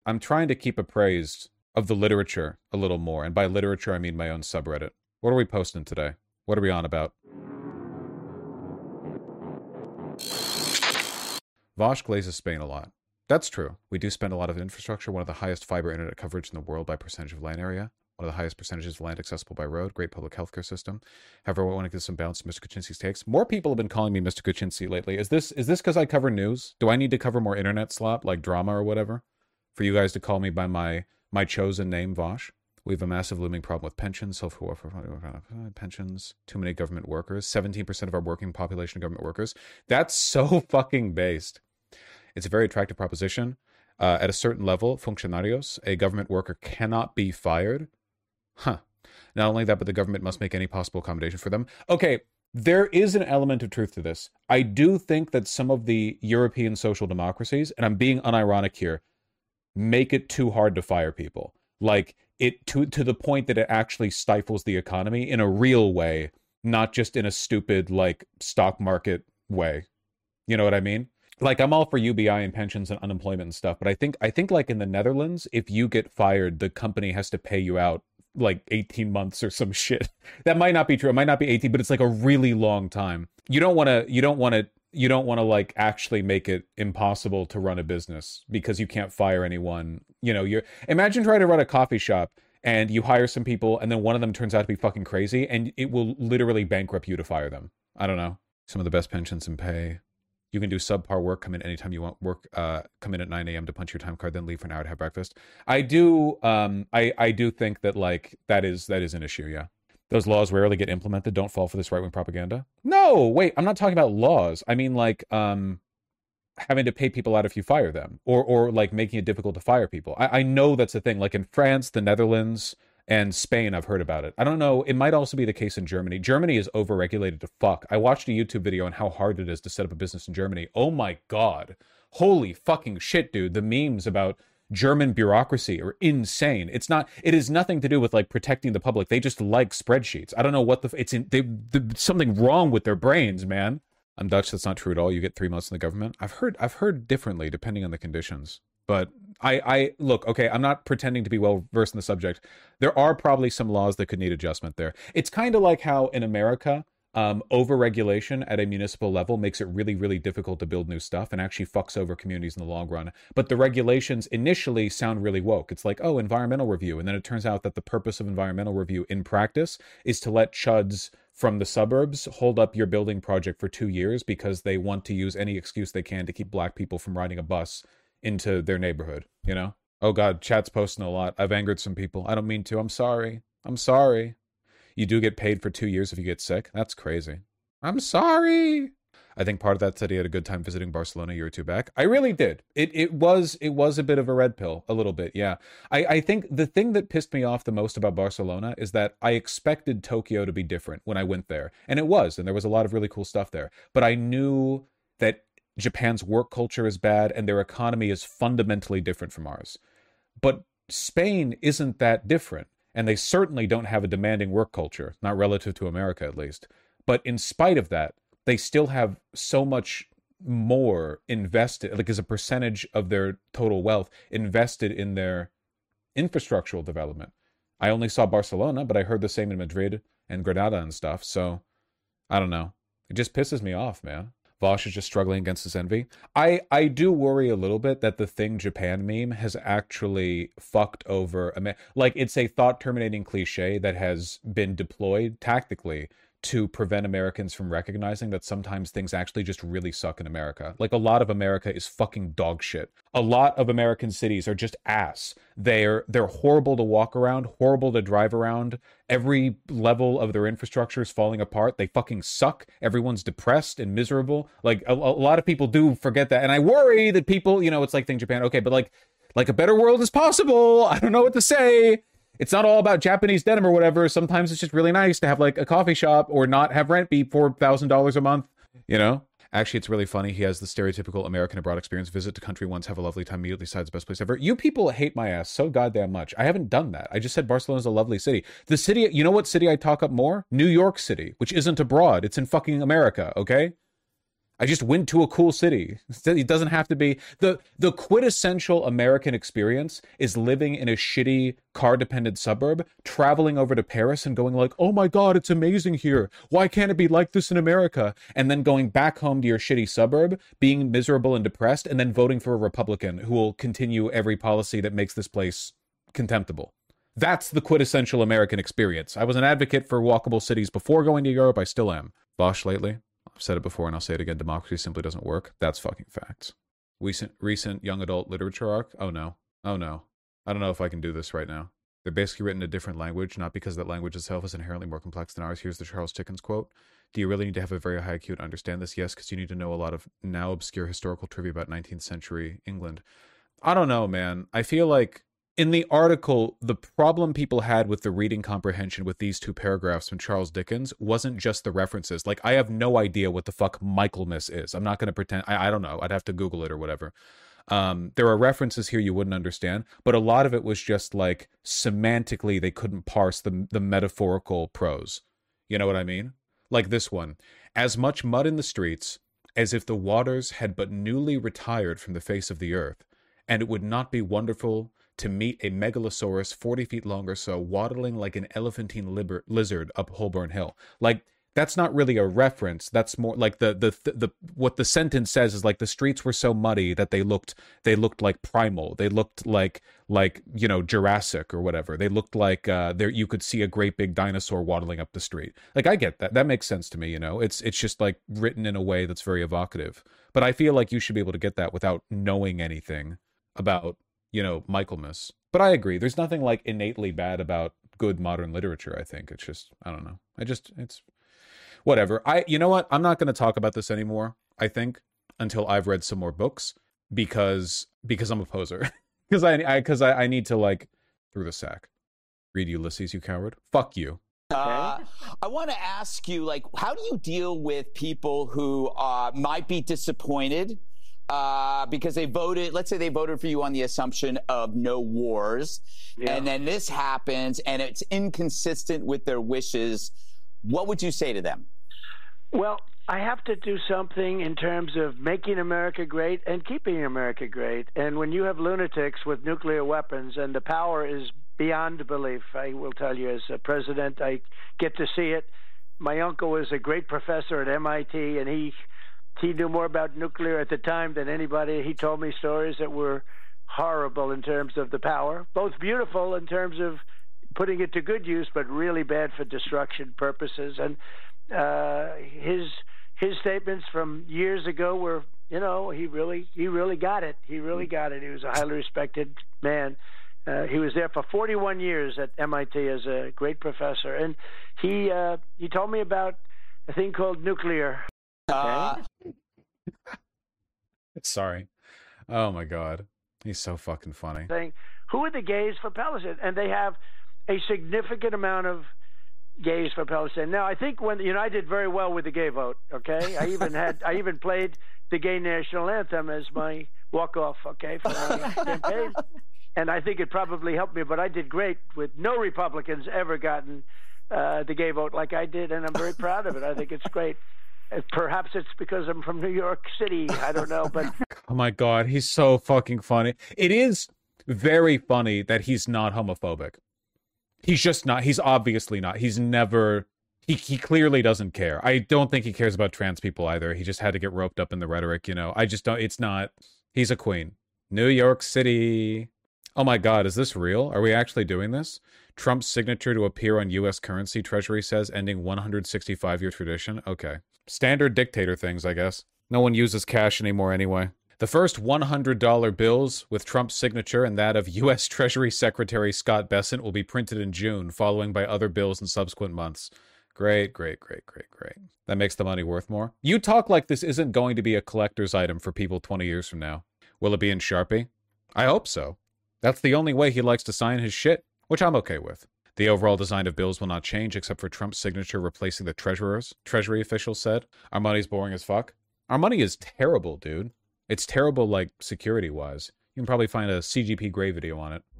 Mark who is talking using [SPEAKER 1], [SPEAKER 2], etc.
[SPEAKER 1] I'm trying to keep appraised of the literature a little more. And by literature, I mean my own subreddit. What are we posting today? What are we on about? Vosh glazes Spain a lot. That's true. We do spend a lot of infrastructure, one of the highest fiber internet coverage in the world by percentage of land area, one of the highest percentages of land accessible by road, great public healthcare system. However, I want to give some balance to Mr. Kuczynski's takes. More people have been calling me Mr. Kuczynski lately. Is this because I cover news? Do I need to cover more internet slop, like drama or whatever, for you guys to call me by my chosen name, Vosh? We have a massive looming problem with pensions, pensions, too many government workers, 17% of our working population are government workers. That's so fucking based. It's a very attractive proposition. At a certain level, funcionarios, a government worker cannot be fired. Huh. Not only that, but the government must make any possible accommodation for them. Okay, there is an element of truth to this. I do think that some of the European social democracies, and I'm being unironic here, make it too hard to fire people. Like, it to the point that it actually stifles the economy in a real way, not just in a stupid, like, stock market way. You know what I mean? Like, I'm all for UBI and pensions and unemployment and stuff, but I think like in the Netherlands, if you get fired, the company has to pay you out like 18 months or some shit. That might not be true. It might not be 18, but it's like a really long time. You don't want to like actually make it impossible to run a business because you can't fire anyone. You know, imagine trying to run a coffee shop and you hire some people and then one of them turns out to be fucking crazy and it will literally bankrupt you to fire them. I don't know. Some of the best pensions and pay. You can do subpar work, come in anytime you want, come in at 9 a.m. to punch your time card, then leave for an hour to have breakfast. I do think that like that is an issue, yeah. Those laws rarely get implemented. Don't fall for this right-wing propaganda. No, wait, I'm not talking about laws. I mean like having to pay people out if you fire them, or like making it difficult to fire people. I know that's a thing. Like in France, the Netherlands, and Spain, I've heard about it. I don't know. It might also be the case in Germany. Germany is overregulated to fuck. I watched a YouTube video on how hard it is to set up a business in Germany. Oh my God. Holy fucking shit, dude. The memes about German bureaucracy are insane. It has nothing to do with like protecting the public. They just like spreadsheets. I don't know what something wrong with their brains, man. I'm Dutch. That's not true at all. You get 3 months in the government. I've heard differently depending on the conditions. But I look, okay, I'm not pretending to be well versed in the subject. There are probably some laws that could need adjustment there. It's kind of like how in America, overregulation at a municipal level makes it really, really difficult to build new stuff and actually fucks over communities in the long run. But the regulations initially sound really woke. It's like, oh, environmental review. And then it turns out that the purpose of environmental review in practice is to let chuds from the suburbs hold up your building project for 2 years because they want to use any excuse they can to keep black people from riding a bus into their neighborhood, you know? Oh God, chat's posting a lot. I've angered some people. I don't mean to. I'm sorry. You do get paid for 2 years if you get sick. That's crazy. I'm sorry. I think part of that said he had a good time visiting Barcelona a year or two back. I really did. It was a bit of a red pill, a little bit, yeah. I think the thing that pissed me off the most about Barcelona is that I expected Tokyo to be different when I went there. And it was, and there was a lot of really cool stuff there. But I knew that Japan's work culture is bad and their economy is fundamentally different from ours. But Spain isn't that different. And they certainly don't have a demanding work culture, not relative to America at least. But in spite of that, they still have so much more invested, like as a percentage of their total wealth, invested in their infrastructural development. I only saw Barcelona, but I heard the same in Madrid and Granada and stuff. So I don't know. It just pisses me off, man. Vosh is just struggling against his envy. I do worry a little bit that the Thing Japan meme has actually fucked over. Like, it's a thought-terminating cliche that has been deployed tactically to prevent Americans from recognizing that sometimes things actually just really suck in America. Like, a lot of America is fucking dog shit. A lot of American cities are just ass. They're horrible to walk around, horrible to drive around. Every level of their infrastructure is falling apart. They fucking suck. Everyone's depressed and miserable. Like, a lot of people do forget that. And I worry that people, you know, it's like Thing Japan. Okay, but like a better world is possible. I don't know what to say. It's not all about Japanese denim or whatever. Sometimes it's just really nice to have like a coffee shop or not have rent be $4,000 a month, you know? Actually, it's really funny. He has the stereotypical American abroad experience. Visit to country once, have a lovely time, immediately decides the best place ever. You people hate my ass so goddamn much. I haven't done that. I just said Barcelona's a lovely city. The city, you know what city I talk up more? New York City, which isn't abroad. It's in fucking America, okay? I just went to a cool city. It doesn't have to be the quintessential American experience is living in a shitty car-dependent suburb, traveling over to Paris and going like, "Oh my God, it's amazing here. Why can't it be like this in America?" And then going back home to your shitty suburb, being miserable and depressed, and then voting for a Republican who will continue every policy that makes this place contemptible. That's the quintessential American experience. I was an advocate for walkable cities before going to Europe. I still am. Bosch lately. I've said it before and I'll say it again. Democracy simply doesn't work. That's fucking facts. Recent young adult literature arc. Oh no. I don't know if I can do this right now. They're basically written in a different language, not because that language itself is inherently more complex than ours. Here's the Charles Dickens quote. Do you really need to have a very high IQ to understand this? Yes, because you need to know a lot of now obscure historical trivia about 19th century England. I don't know, man. I feel like in the article, the problem people had with the reading comprehension with these two paragraphs from Charles Dickens wasn't just the references. Like, I have no idea what the fuck Michaelmas is. I'm not going to pretend. I don't know. I'd have to Google it or whatever. There are references here you wouldn't understand, but a lot of it was just like semantically they couldn't parse the metaphorical prose. You know what I mean? Like this one. As much mud in the streets as if the waters had but newly retired from the face of the earth, and it would not be wonderful to meet a megalosaurus 40 feet long or so waddling like an elephantine lizard up Holborn Hill. Like, that's not really a reference. That's more like the what the sentence says is like the streets were so muddy that they looked like primal. They looked like you know, Jurassic or whatever. They looked like there you could see a great big dinosaur waddling up the street. Like, I get that. That makes sense to me, you know. It's just like written in a way that's very evocative. But I feel like you should be able to get that without knowing anything about, you know, Michaelmas. But I agree. There's nothing like innately bad about good modern literature, I think. It's just, I don't know. It's whatever. You know what? I'm not going to talk about this anymore, I think, until I've read some more books because I'm a poser. Because I need to, like, through the sack. Read Ulysses, you coward. Fuck you.
[SPEAKER 2] I want to ask you, like, how do you deal with people who might be disappointed because they voted, let's say they voted for you on the assumption of no wars, and then this happens and it's inconsistent with their wishes? What would you say to them?
[SPEAKER 3] Well, I have to do something in terms of making America great and keeping America great. And when you have lunatics with nuclear weapons and the power is beyond belief, I will tell you, as a president, I get to see it. My uncle was a great professor at MIT, and he knew more about nuclear at the time than anybody. He told me stories that were horrible in terms of the power, both beautiful in terms of putting it to good use, but really bad for destruction purposes. And his statements from years ago were, you know, he really got it. He really got it. He was a highly respected man. He was there for 41 years at MIT as a great professor, and he told me about a thing called nuclear.
[SPEAKER 1] Sorry. Oh my God, he's so fucking funny.
[SPEAKER 3] Saying, who are the gays for Palestine? And they have a significant amount of gays for Palestine. Now, I think I did very well with the gay vote. Okay, I even played the gay national anthem as my walk-off. Okay, for my campaign, and I think it probably helped me. But I did great with no Republicans ever gotten the gay vote like I did, and I'm very proud of it. I think it's great. Perhaps it's because I'm from New York City. I don't know, but
[SPEAKER 1] oh my God, he's so fucking funny. It is very funny that he's not homophobic. He's just not. He's obviously not. He's never. He clearly doesn't care. I don't think he cares about trans people either. He just had to get roped up in the rhetoric, you know. I just don't. It's not. He's a queen. New York City. Oh my God, is this real? Are we actually doing this? Trump's signature to appear on U.S. currency, Treasury says, ending 165-year tradition. Okay. Standard dictator things, I guess. No one uses cash anymore anyway. The first $100 bills with Trump's signature and that of U.S. Treasury Secretary Scott Bessent will be printed in June, following by other bills in subsequent months. Great. That makes the money worth more. You talk like this isn't going to be a collector's item for people 20 years from now. Will it be in Sharpie? I hope so. That's the only way he likes to sign his shit, which I'm okay with. The overall design of bills will not change except for Trump's signature replacing the treasurer's, Treasury officials said. Our money's boring as fuck. Our money is terrible, dude. It's terrible, like, security-wise. You can probably find a CGP Grey video on it.